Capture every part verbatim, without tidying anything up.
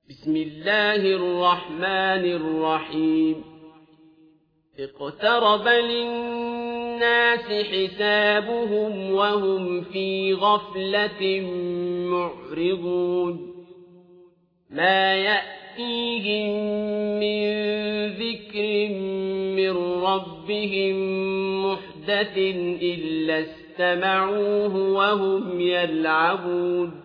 بسم الله الرحمن الرحيم اقترب للناس حسابهم وهم في غفلة معرضون ما يأتيهم من ذكر من ربهم محدث إلا استمعوه وهم يلعبون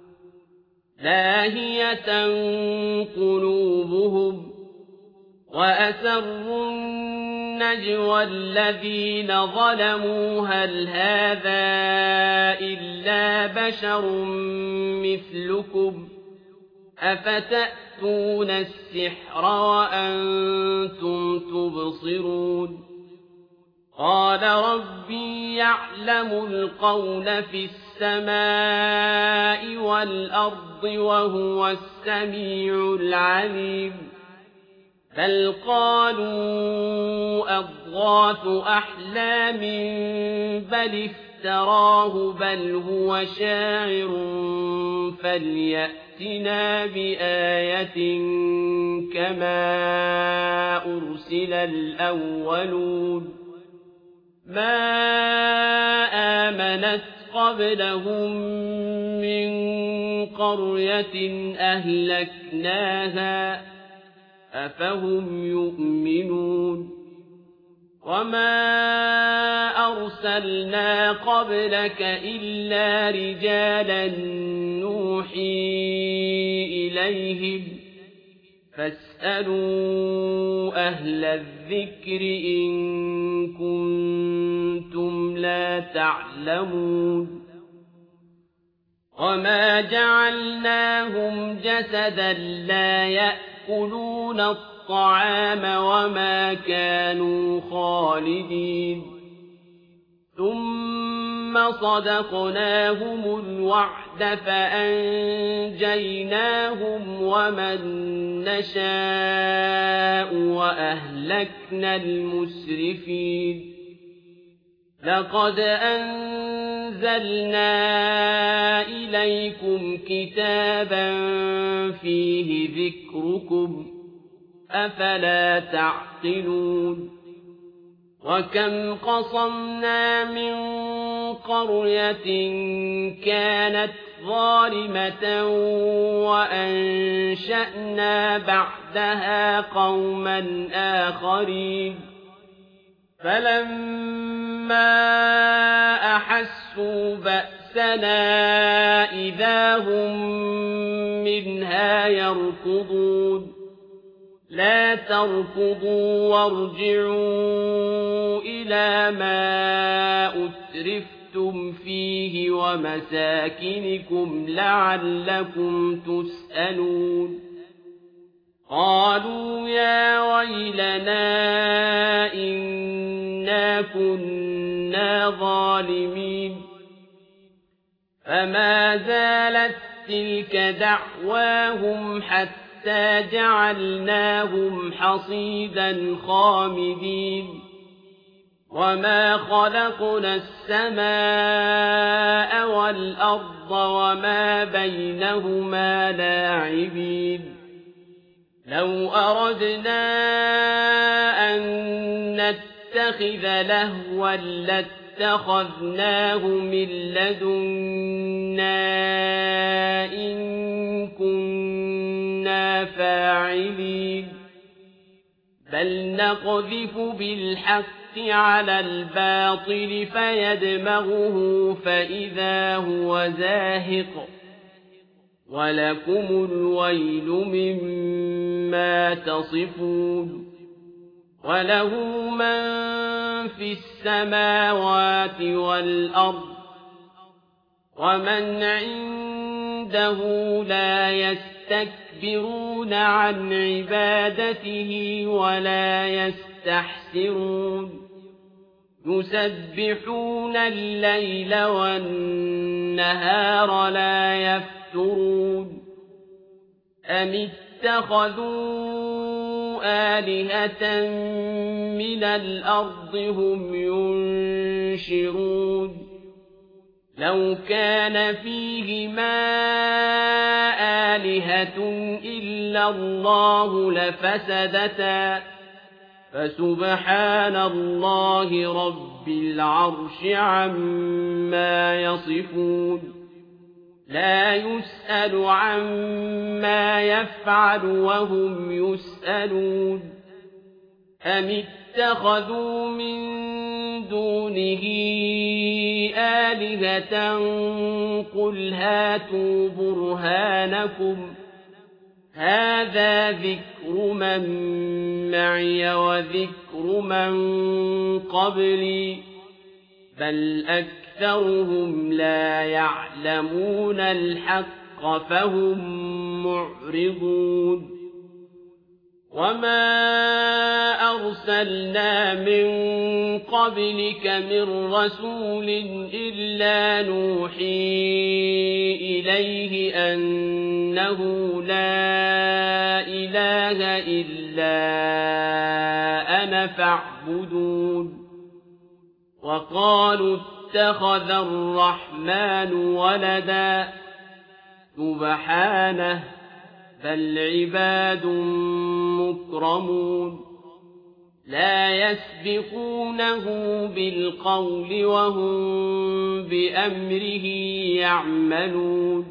لاهية قلوبهم وأسروا النجوى الذين ظلموا هل هذا إلا بشر مثلكم أفتأتون السحر وأنتم تبصرون قال ربي يعلم القول في السماء والأرض وهو السميع العليم بل قالوا أضغاث أحلام بل افتراه بل هو شاعر فليأتنا بآية كما أرسل الأولون ما آمنت قبلهم من قرية أهلكناها أفهم يؤمنون وما أرسلنا قبلك إلا رجالا نوحي إليهم فاسألوا أهل الذكر إن كنتم لا تعلمون وما جعلناهم جسدا لا يأكلون الطعام وما كانوا خالدين ثم صدقناهم الوعد فأنجيناهم ومن نشاء وأهلكنا المسرفين لقد أنزلنا إليكم كتابا فيه ذكركم أفلا تعقلون وكم قصمنا من قرية كانت ظالمة وأنشأنا بعدها قوما آخرين فلما أحسوا بأسنا إذا هم منها يركضون لا تركضوا وارجعوا إلى ما أترفتم فيه ومساكنكم لعلكم تسألون قالوا يا ويلنا إنا كنا ظالمين فما زالت تلك دعواهم حتى حتى جعلناهم حصيدا خامدين وما خلقنا السماء والأرض وما بينهما لاعبين لو أردنا أن نتخذ لهوا لاتخذناه من لدنا إن كنا فاعلين بل نقذف بالحق على الباطل فيدمغه فإذا هو زاهق ولكم الويل مما تصفون وله من في السماوات والأرض ومن عنده لا يستكبرون عن عبادته ولا يستحسرون يسبحون الليل والنهار لا يفترون أم اتخذوا آلهة من الأرض هم ينشرون لو كان فيهما آلهة إلا الله لفسدتا فسبحان الله رب العرش عما يصفون لا يسأل عما يفعل وهم يسألون أم اتخذوا من دونه آلهة قل هاتوا برهانكم هذا ذكر من معي وذكر من قبلي بل أكثرهم لا يعلمون الحق فهم معرضون وما أرسلنا من قبلك من رسول إلا نوحي إليه أنه لا إله إلا أنا فاعبدون وقالوا اتخذ الرحمن ولدا سبحانه بل عباد مكرمون لا يسبقونه بالقول وهم بأمره يعملون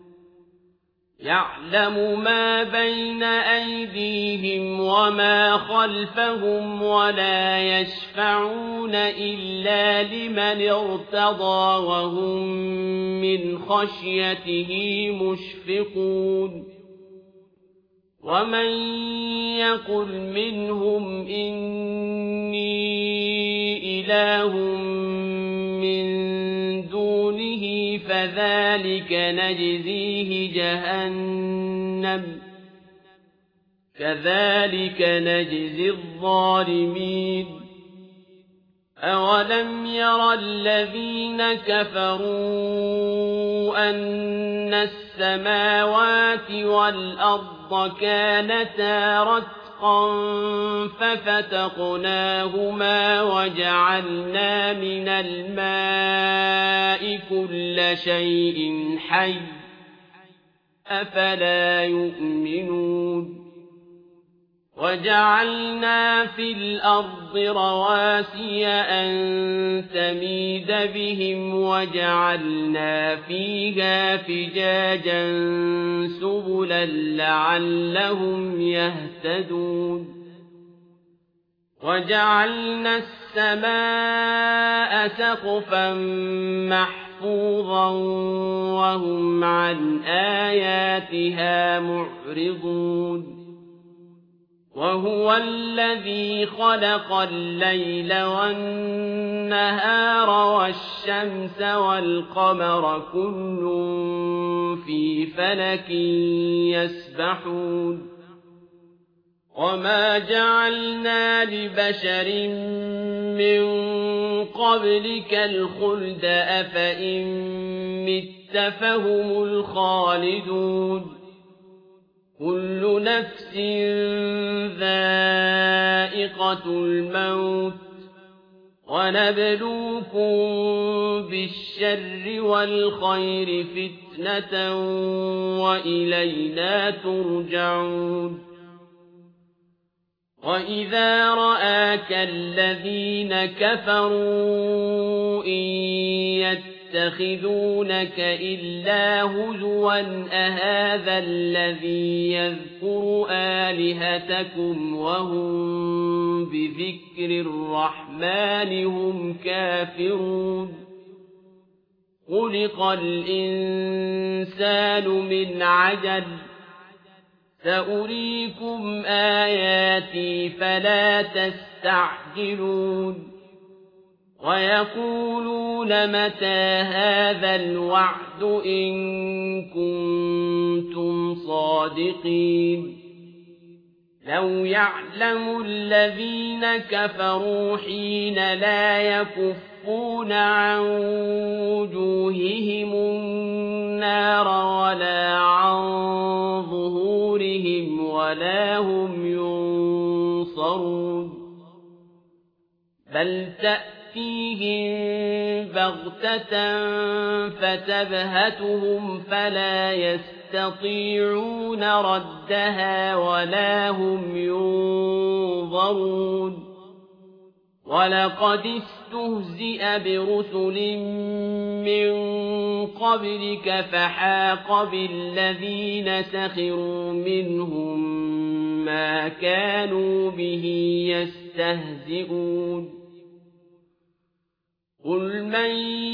يعلم ما بين أيديهم وما خلفهم ولا يشفعون إلا لمن ارتضى وهم من خشيته مشفقون ومن يقل منهم إني إله من دونه فذلك نجزيه جهنم كذلك نجزي الظالمين أولم ير الذين كفروا أن السماوات والأرض كانتا رتقا ففتقناهما وجعلنا من الماء كل شيء حي أفلا يؤمنون وجعلنا في الأرض رواسي أن تميد بهم وجعلنا فيها فجاجا سبلا لعلهم يهتدون وجعلنا السماء سقفا محفوظا وهم عن آياتها معرضون وهو الذي خلق الليل والنهار والشمس والقمر كل في فلك يسبحون وما جعلنا لبشر من قبلك الخلد أفإن مت فهم الخالدون كل نفس ذائقة الموت ونبلوكم بالشر والخير فتنة وإلينا ترجعون وإذا رآك الذين كفروا إن يتخذونك إلا هزوا أهذا الذي يذكر آلهتكم وهم بذكر الرحمن هم كافرون خلق الإنسان من عجل سأريكم آياتي فلا تستعجلون ويقولون متى هذا الوعد إن كنتم صادقين لو يعلم الذين كفروا حين لا يكفون عن وجوههم النار ولا عن ظهورهم ولا هم ينصرون بل تأتي تأتيهم بغتة فتبهتهم فلا يستطيعون ردها ولا هم ينظرون ولقد استهزئ برسل من قبلك فحاق بالذين سخروا منهم ما كانوا به يستهزئون قل من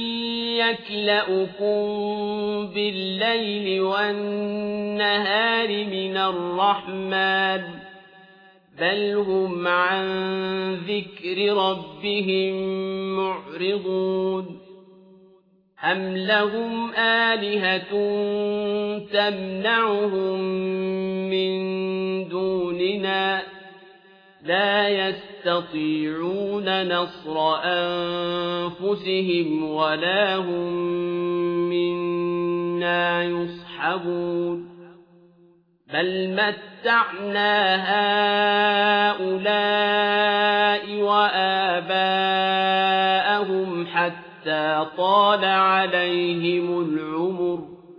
يكلؤكم بالليل والنهار من الرحمن بل هم عن ذكر ربهم معرضون أم لهم آلهة تمنعهم من دوننا لا يستطيعون نصر أنفسهم ولا هم منا يصحبون بل متعنا هؤلاء وآباءهم حتى طال عليهم العمر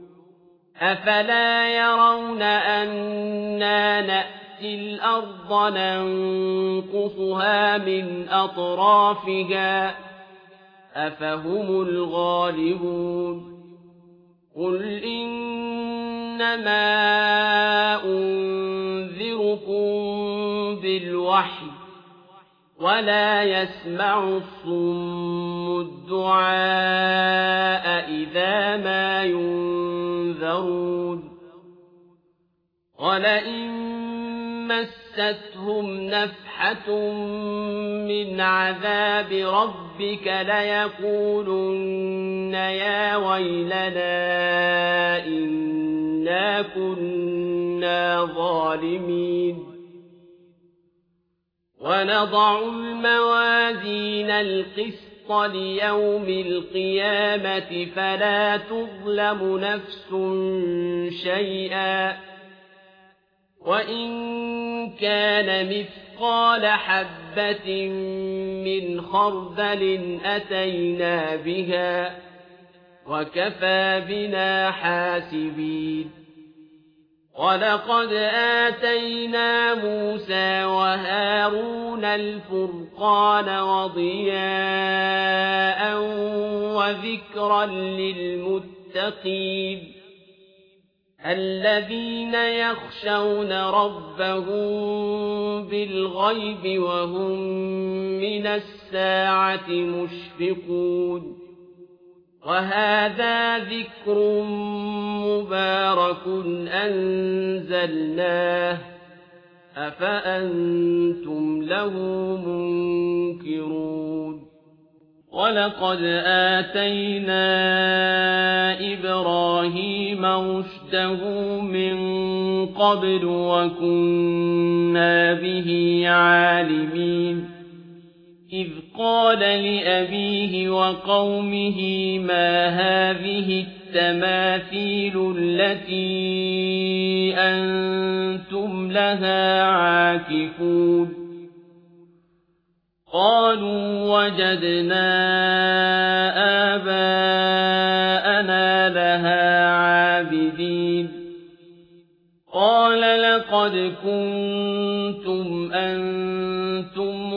أفلا يرون أنا نأتي الأرض ننقصها من أطرافها أفهم الغالبون قل إنما أنذركم بالوحي ولا يسمع الصم الدعاء إذا ما ينذرون ولئن مستهم نفحة من عذاب ربك ليقولن يا ويلنا إنا كنا ظالمين ونضع الموازين القسط ليوم القيامة فلا تظلم نفس شيئا وإن كان مثقال حبة من خردل أتينا بها وكفى بنا حاسبين ولقد آتينا موسى وهارون الفرقان وضياء وذكرا للمتقين الذين يخشون ربهم بالغيب وهم من الساعة مشفقون وهذا ذكر مبارك أنزلناه أفأنتم له منكرون ولقد آتينا إبراهيم رشده من قبل وكنا به عالمين إذ قال لأبيه وقومه ما هذه التماثيل التي أنتم لها عاكفون قالوا وجدنا آباءنا لها عابدين قال لقد كنتم أنتم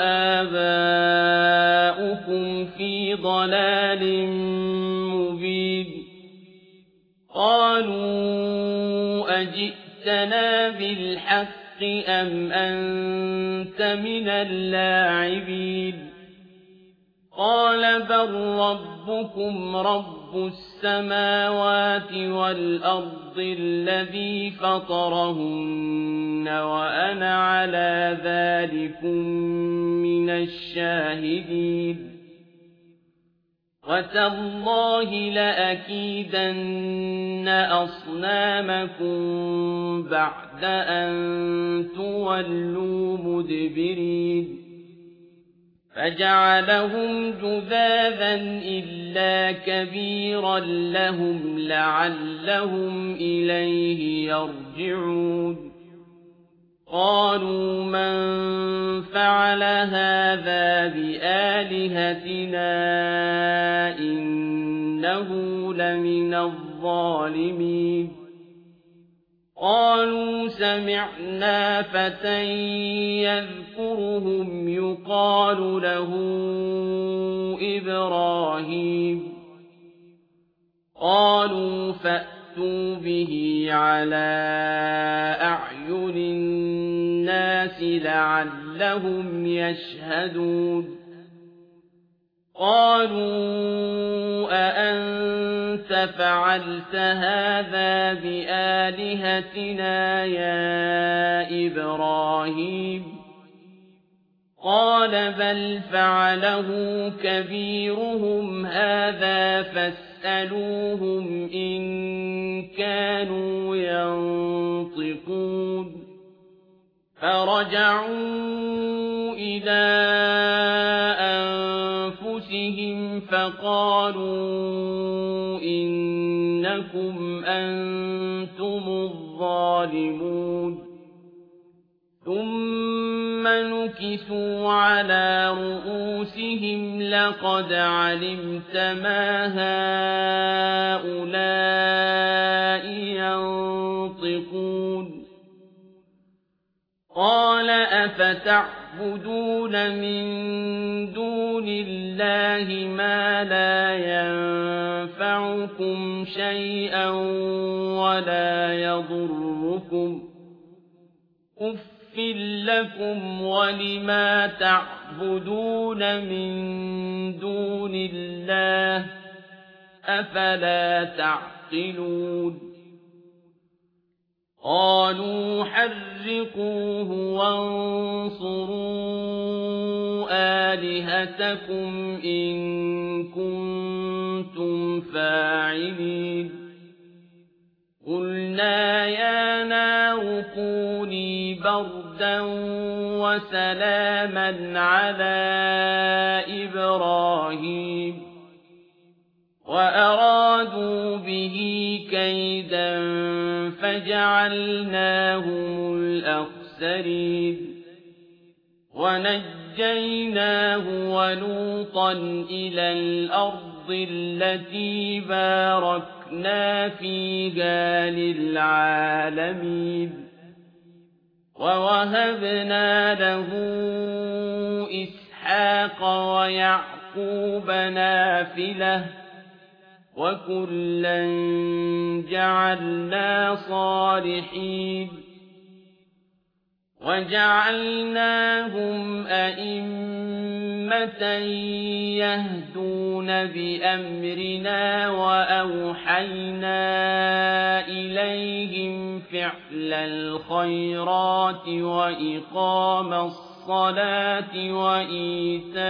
وآباؤكم في ضلال مبين قالوا أجئتنا بالحق أم أنت من اللاعبين قال بل ربكم رب السماوات والأرض الذي فطرهن وأنا على ذلكم من الشاهدين وتالله لأكيدن أصنامكم بعد أن تولوا مدبرين فجعلهم جذاذا إلا كبيرا لهم لعلهم إليه يرجعون قالوا من فعل هذا بآلهتنا إنه لمن الظالمين قالوا سمعنا فتى يذكرهم يقال له إبراهيم قالوا فأتوا به على أعين الناس لعلهم يشهدون قالوا أأنت فعلت هذا بآلهتنا يا إبراهيم قال بل فعله كبيرهم هذا فاسألوهم إن كانوا ينطقون فرجعوا إلى أنفسهم فقالوا إنكم أنتم الظالمون ثم نكسوا على رؤوسهم لقد علمت ما هؤلاء ينطقون قال أفتعبدون من دون الله ما لا ينفعكم شيئا ولا يضركم أف لكم ولما تعبدون من دون الله أفلا تعقلون قالوا حرقوه وانصروا آلهتكم إن كنتم فاعلين قلنا يا نار كوني بردا وسلاما على إبراهيم وأرادوا به كيدا فجعلناهم الأخسرين ونجيناه ولوطا إلى الأرض التي باركنا فيها للعالمين ووهبنا له إسحاق ويعقوب نافلة وكلا جعلنا صالحين وجعلناهم أئمة يهدون بأمرنا وأوحينا إليهم فعل الخيرات وإقام الصلاة وإيتاء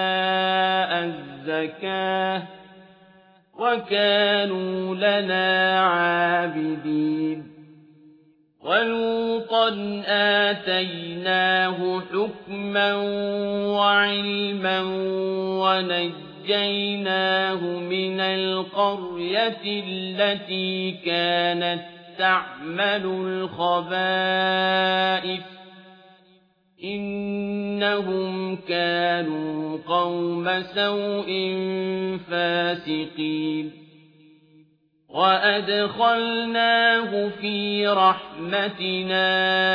الزكاة وكانوا لنا عابدين ولوطا آتيناه حكما وعلما ونجيناه من القرية التي كانت تعمل الخبائث إنهم كانوا قوم سوء فاسقين وأدخلناه في رحمتنا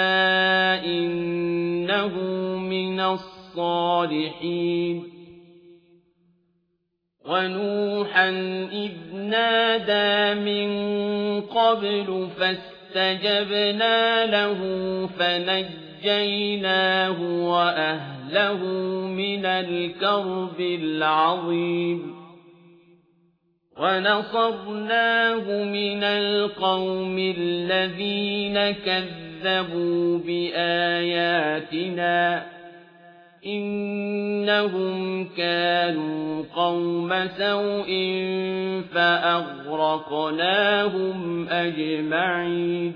إنه من الصالحين ونوحا إذ نادى من قبل فاستجبنا له فنجيناه وأهله من الكرب العظيم ونصرناه من القوم الذين كذبوا بآياتنا إنهم كانوا قوم سوء فأغرقناهم أجمعين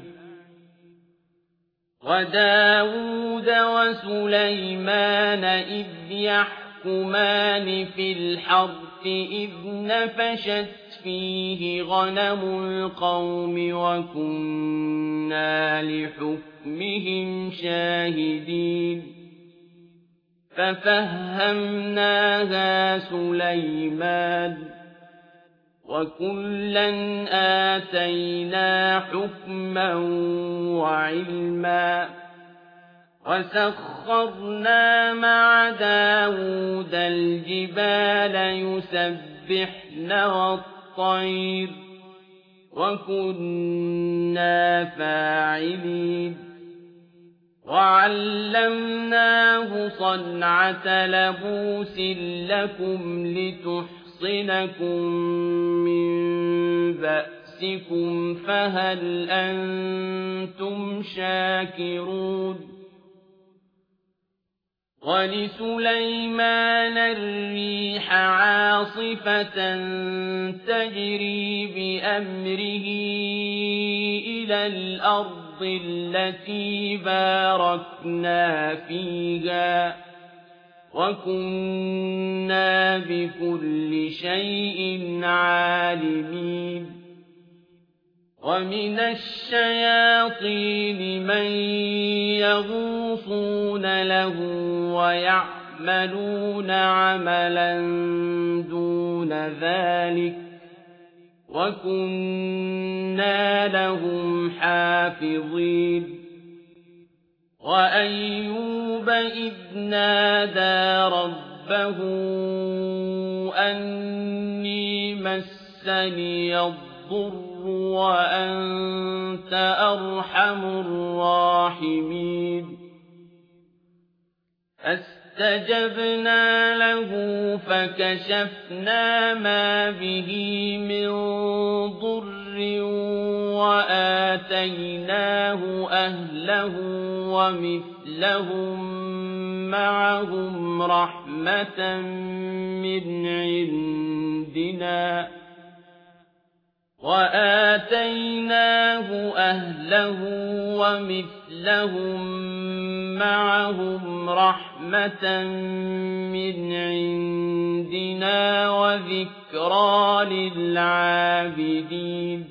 وداود وسليمان إذ يحكمون يحكمان في الحرث إذ نفشت فيه غنم القوم وكنا لحكمهم شاهدين ففهمناها سليمان وكلا آتينا حكما وعلما وسخرنا مع داود الجبال يسبحن والطير وكنا فاعلين وعلمناه صنعة لبوس لكم لتحصنكم من بأسكم فهل أنتم شاكرون ولسليمان الريح عاصفة تجري بأمره إلى الأرض التي باركنا فيها وكنا بكل شيء عالمين ومن الشياطين من يغوصون له ويعملون عملا دون ذلك وكنا لهم حافظين وأيوب إذ نادى ربه أني مسني الضر وأنت أرحم الراحمين فاستجبنا له فكشفنا ما به من ضر وآتيناه أهله ومثلهم معهم رحمة من عندنا وآتيناه أهله ومثلهم معهم رحمة من عندنا وذكرى للعابدين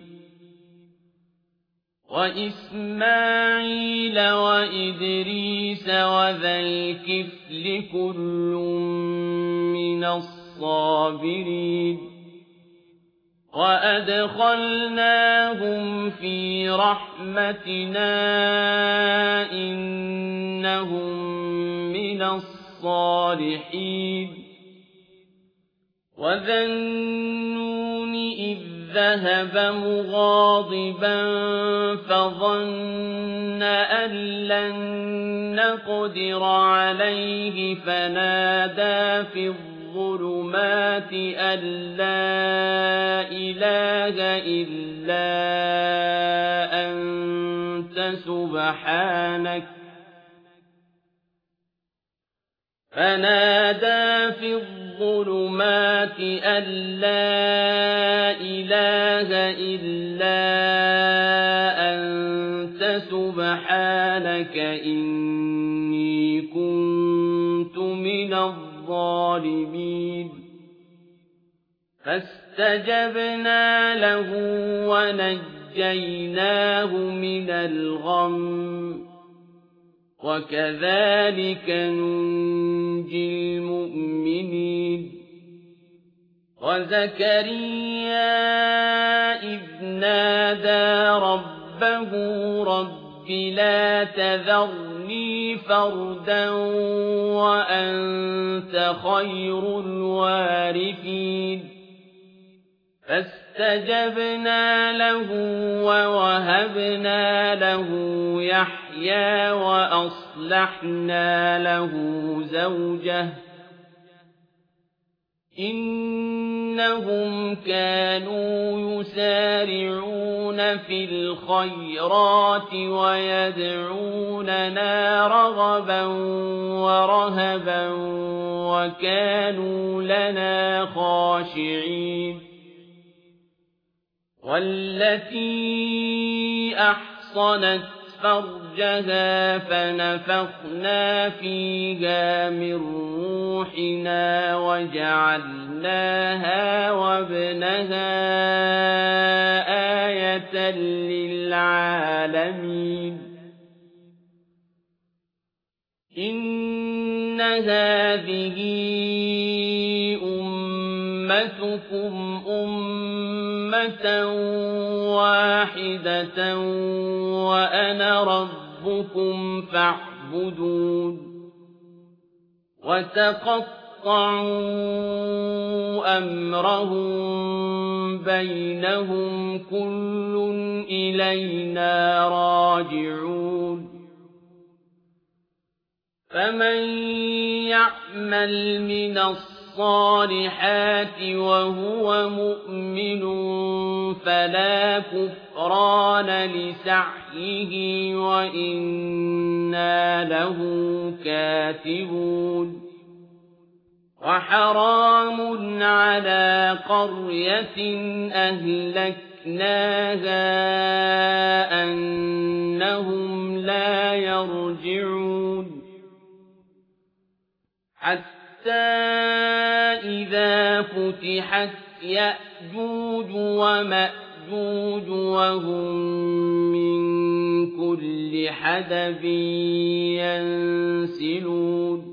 وإسماعيل وإدريس وذا الكفل كل من الصابرين وأدخلناهم في رحمتنا إنهم من الصالحين وذا النون إذ ذهب مغاضبا فظن أن لن نقدر عليه فنادى في الظلمات أن لا إله إلا أنت سبحانك فنادى في الظلمات أن لا إله إلا أنت سبحانك إني كنت من الظالمين فاستجبنا له ونجيناه من الغم وكذلك ننجي المؤمنين وزكريا إذ نادى ربه رب لا تذرني فردا وأنت خير الوارثين فاستجبنا له ووهبنا له يحيى وأصلحنا له زوجه إنهم كانوا يسارعون في الخيرات ويدعوننا رغبا ورهبا وكانوا لنا خاشعين والتي أحصنت فرجها فنفخنا فيها من روحنا وجعلناها وابنها آية للعالمين إن هذه أمتكم أمة واحدة وأنا ربكم فاعبدون وتقطعوا أمرهم بينهم كل إلينا راجعون فمن يعمل من الصالحات وهو مؤمن فلا كفران لسعيه وإنا له كاتبون وحرام على قرية أهلكناها أنهم لا يرجعون حتى إذا فتحت يأجوج ومأجوج وهم من كل حدب ينسلون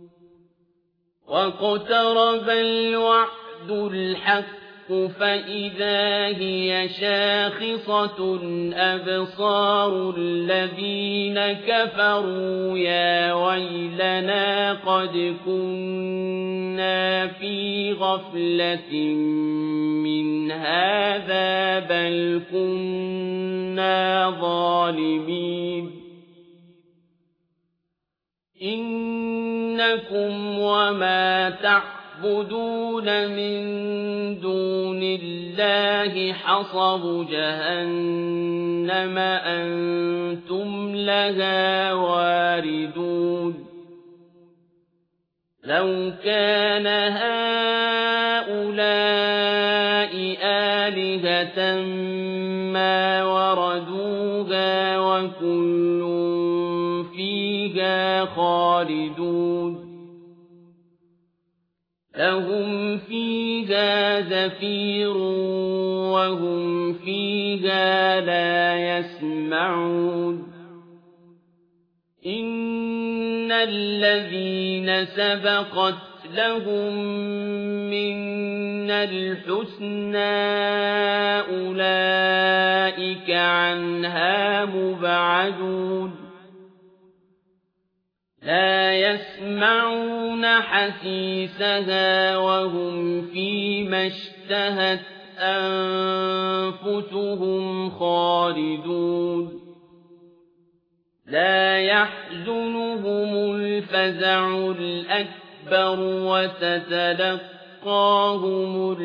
واقترب الوعد الحق فإذا هي شاخصة أبصار الذين كفروا يا ويلنا قد كنا في غفلة من هذا بل كنا ظالمين إنكم وما تعبدون من دون الله حصب جهنم أنتم لها واردون لو كان هؤلاء آلهة ما وردوها وكل فيها خالدون لهم فيها زفير وهم فيها لا يسمعون إن الذين سبقت لهم منا الحسنى أولئك عنها مبعدون لا يسمعون حسيسها وهم فيما اشتهت أنفسهم خالدون لا يحزنهم الفزع الأكبر وتتلقاهم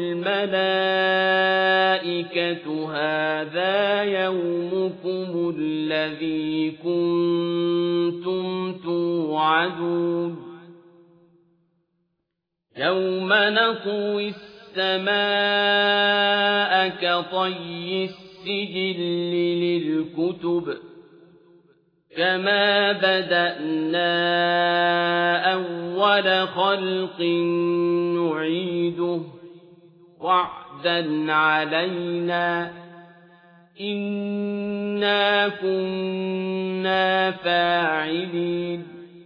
الملائكة هذا يومكم الذي كنتم توعدون يوم نطوي السماء كطي السجل للكتب كما بدأنا أول خلق نعيده وعدا علينا إنا كنا فاعلين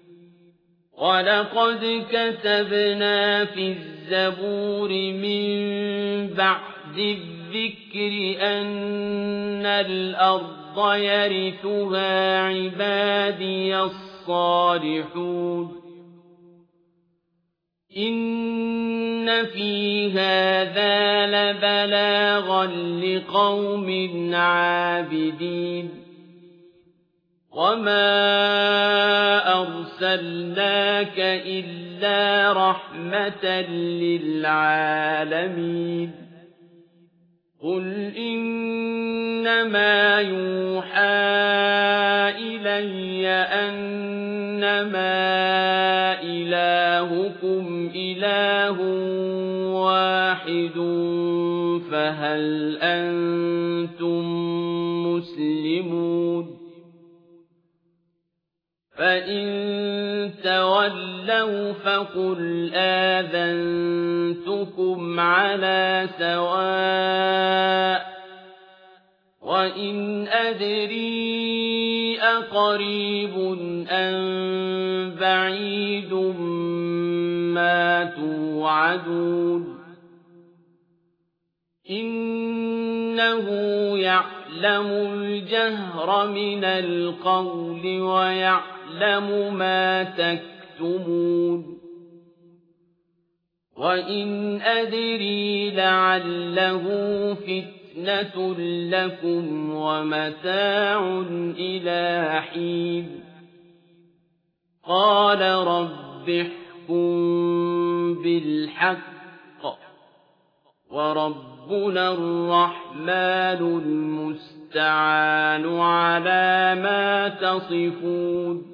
ولقد كتبنا في الزبور من بعد الذكر أن الأرض يرثها عبادي الصالحون إن في هذا لبلاغا لقوم عابدين وما أرسلناك إلا رحمة للعالمين قل إنما يوحى إلي أنما إلهكم إله واحد فهل أنتم مسلمون فإن تولوا فقل آذنتكم على سواء وإن أدري أقريب أم بعيد ما توعدون إنه يعلم الجهر من القول ويعلم ما تكتمون وإن أدري لعله فتنة لكم ومتاع إلى حين قال رب احكم بالحق وربنا الرحمن المستعان على ما تصفون